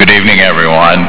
Good evening, everyone.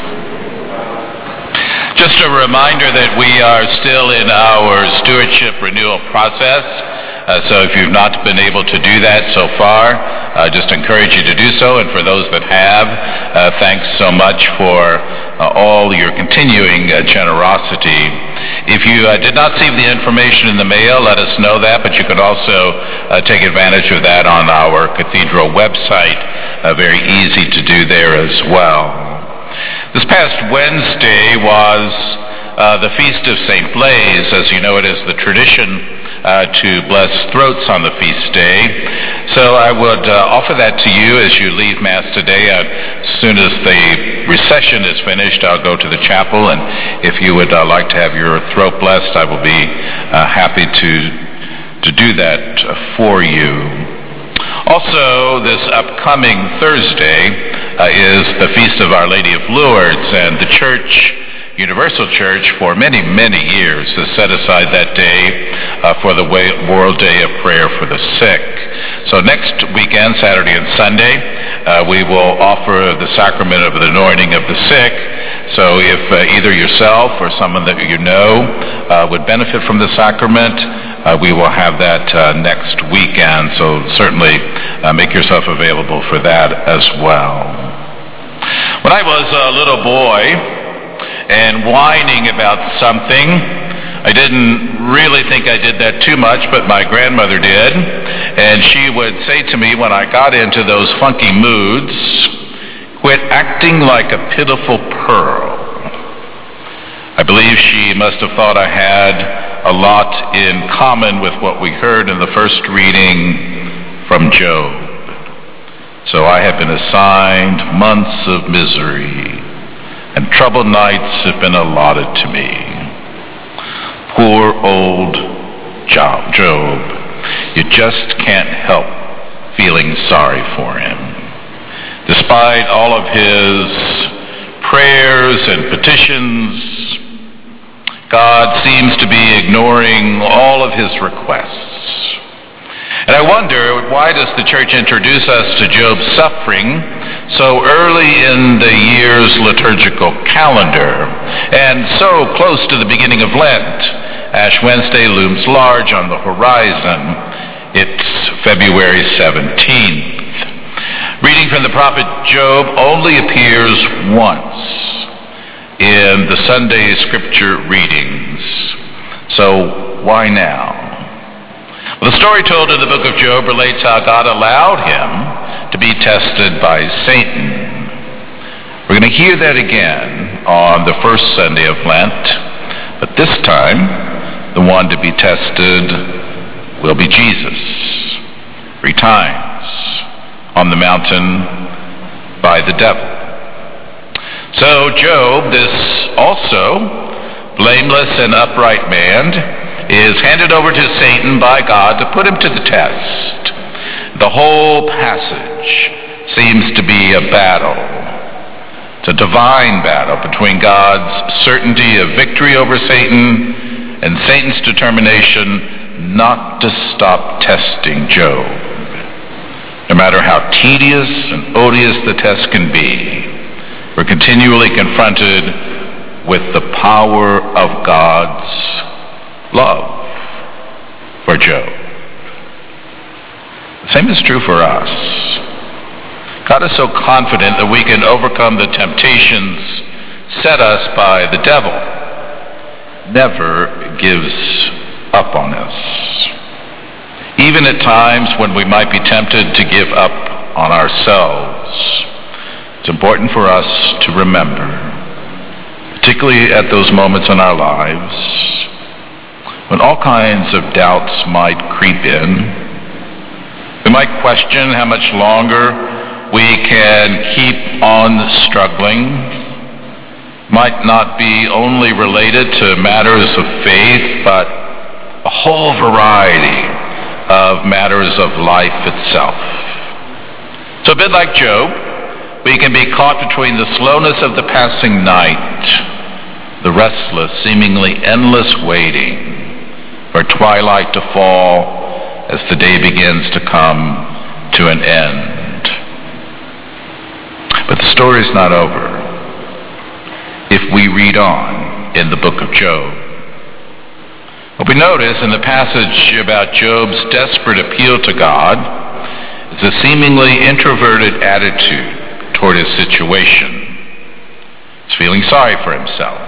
Just a reminder that we are still in our stewardship renewal process. So if you've not been able to do that so far, I just encourage you to do so. And for those that have, thanks so much for all your continuing generosity. If you did not see the information in the mail, let us know that, but you could also take advantage of that on our cathedral website. Very easy to do there as well. This past Wednesday was the Feast of St. Blaise. As you know, it is the tradition to bless throats on the feast day. So I would offer that to you as you leave Mass today. As soon as the recession is finished, I'll go to the chapel, and if you would like to have your throat blessed, I will be happy to do that for you. Also, this upcoming Thursday is the Feast of Our Lady of Lourdes, and the Church, Universal Church, for many, many years has set aside that day for the World Day of Prayer for the Sick. So next weekend, Saturday and Sunday, we will offer the sacrament of the anointing of the sick. So if either yourself or someone that you know would benefit from the sacrament, we will have that next weekend. So certainly make yourself available for that as well. When I was a little boy, and whining about something, I didn't really think I did that too much, but my grandmother did, and she would say to me when I got into those funky moods, "Quit acting like a pitiful pearl." I believe she must have thought I had a lot in common with what we heard in the first reading from Job. So I have been assigned months of misery, and troubled nights have been allotted to me. Poor old Job. You just can't help feeling sorry for him. Despite all of his prayers and petitions, God seems to be ignoring all of his requests. And I wonder, why does the church introduce us to Job's suffering so early in the year's liturgical calendar, and so close to the beginning of Lent? Ash Wednesday looms large on the horizon. It's February 17th. Reading from the prophet Job only appears once in the Sunday scripture readings. So why now? Well, the story told in the book of Job relates how God allowed him to be tested by Satan. We're going to hear that again on the first Sunday of Lent, but this time the one to be tested will be Jesus. 3 times on the mountain by the devil. So Job, this also blameless and upright man, is handed over to Satan by God to put him to the test. The whole passage seems to be a battle. It's a divine battle between God's certainty of victory over Satan and Satan's determination not to stop testing Job. No matter how tedious and odious the test can be, we're continually confronted with the power of God's love for Job. The same is true for us. God is so confident that we can overcome the temptations set us by the devil. Never gives up on us. Even at times when we might be tempted to give up on ourselves, it's important for us to remember, particularly at those moments in our lives when all kinds of doubts might creep in. We might question how much longer we can keep on struggling. Might not be only related to matters of faith, but a whole variety of matters of life itself. So a bit like Job, we can be caught between the slowness of the passing night, the restless, seemingly endless waiting for twilight to fall as the day begins to come to an end. But the story's not over. If we read on in the book of Job, what we notice in the passage about Job's desperate appeal to God is a seemingly introverted attitude toward his situation. He's feeling sorry for himself.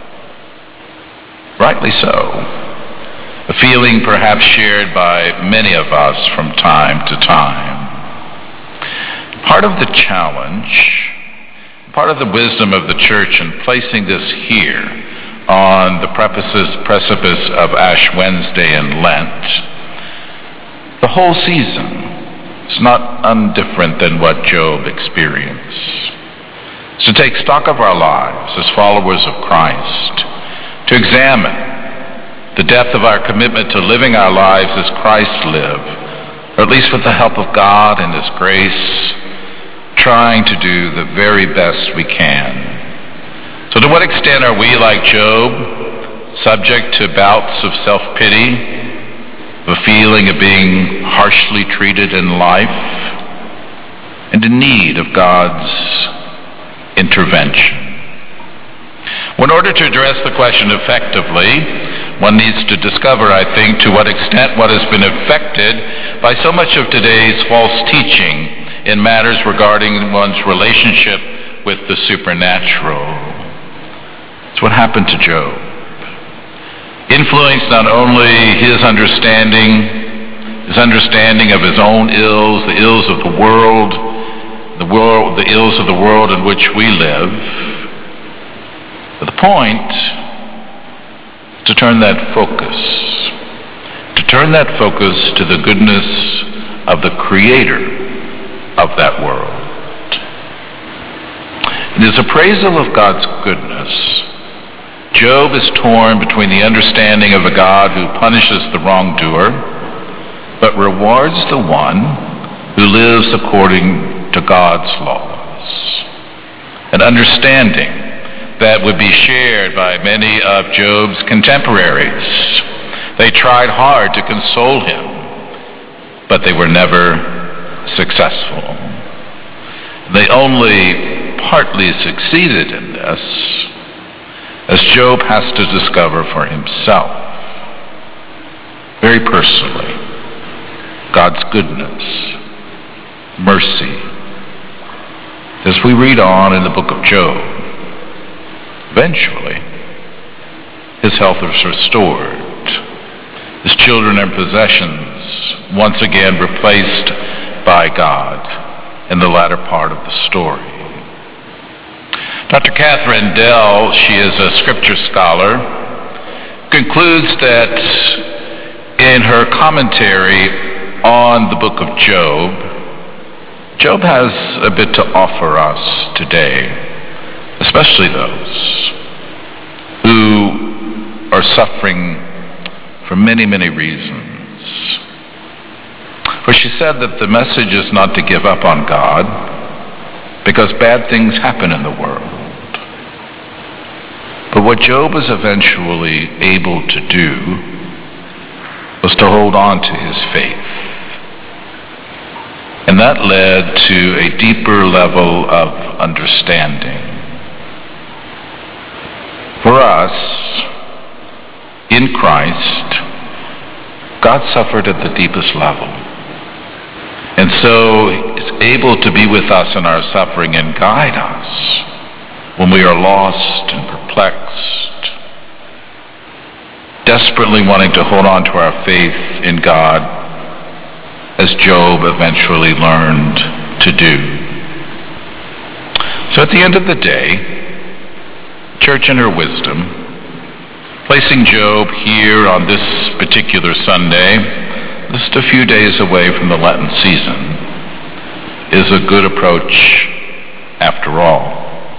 Rightly so. A feeling perhaps shared by many of us from time to time. Part of the challenge, part of the wisdom of the church in placing this here on the precipice of Ash Wednesday and Lent, the whole season is not undifferent than what Job experienced. It's to take stock of our lives as followers of Christ, to examine the depth of our commitment to living our lives as Christ lived, or at least with the help of God and His grace, trying to do the very best we can. So to what extent are we, like Job, subject to bouts of self-pity, of a feeling of being harshly treated in life, and in need of God's intervention? In order to address the question effectively, one needs to discover, I think, to what extent what has been affected by so much of today's false teaching in matters regarding one's relationship with the supernatural. It's what happened to Job. Influenced not only his understanding of his own ills, the ills of the world, the ills of the world in which we live. But the point is to turn that focus to the goodness of the Creator of that world. In his appraisal of God's goodness, Job is torn between the understanding of a God who punishes the wrongdoer, but rewards the one who lives according to God's laws. An understanding that would be shared by many of Job's contemporaries. They tried hard to console him, but they were never successful. They only partly succeeded in this, as Job has to discover for himself, very personally, God's goodness, mercy. As we read on in the book of Job, eventually, his health is restored, his children and possessions once again replaced by God in the latter part of the story. Dr. Catherine Dell, she is a scripture scholar, concludes that in her commentary on the book of Job, Job has a bit to offer us today, especially those who are suffering for many, many reasons. For she said that the message is not to give up on God, because bad things happen in the world. But what Job was eventually able to do was to hold on to his faith. And that led to a deeper level of understanding. For us, in Christ, God suffered at the deepest level. And so is able to be with us in our suffering and guide us when we are lost and perplexed, desperately wanting to hold on to our faith in God, as Job eventually learned to do. So at the end of the day, church in her wisdom, placing Job here on this particular Sunday, just a few days away from the Lenten season, is a good approach after all.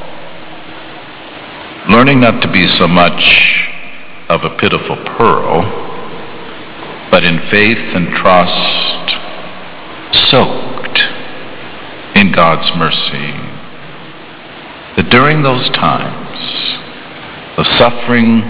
Learning not to be so much of a pitiful pearl, but in faith and trust, soaked in God's mercy, that during those times of suffering,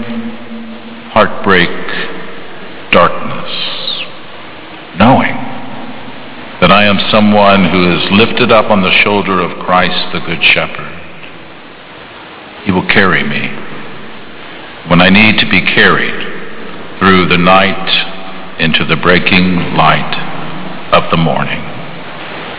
heartbreak, darkness, knowing that that I am someone who is lifted up on the shoulder of Christ the Good Shepherd. He will carry me when I need to be carried through the night into the breaking light of the morning.